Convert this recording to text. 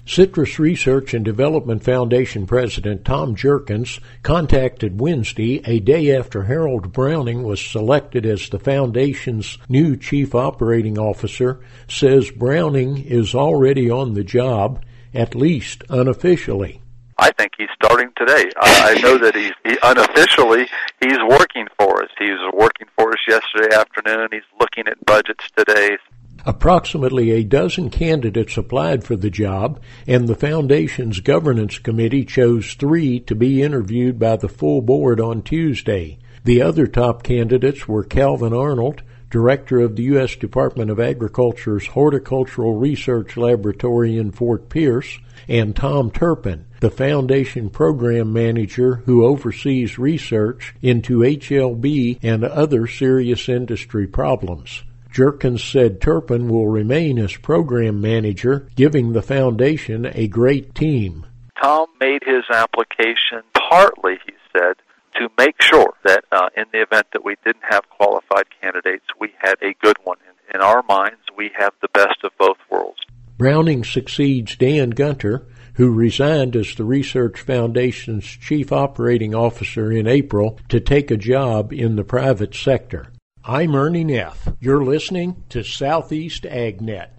Citrus Research and Development Foundation President Tom Jerkins contacted Wednesday, a day after Harold Browning was selected as the foundation's new Chief Operating Officer, says Browning is already on the job, at least unofficially. I think he's starting today. I know that unofficially he's working for us. He was working for us yesterday afternoon. He's looking at budgets today. Approximately a dozen candidates applied for the job, and the Foundation's Governance Committee chose 3 to be interviewed by the full board on Tuesday. The other top candidates were Calvin Arnold, Director of the U.S. Department of Agriculture's Horticultural Research Laboratory in Fort Pierce, and Tom Turpin, the Foundation Program Manager who oversees research into HLB and other serious industry problems. Jerkins said Turpin will remain as program manager, giving the foundation a great team. Tom made his application partly, he said, to make sure that in the event that we didn't have qualified candidates, we had a good one. In our minds, we have the best of both worlds. Browning succeeds Dan Gunter, who resigned as the Research Foundation's Chief Operating Officer in April to take a job in the private sector. I'm Ernie Neff. You're listening to Southeast AgNet.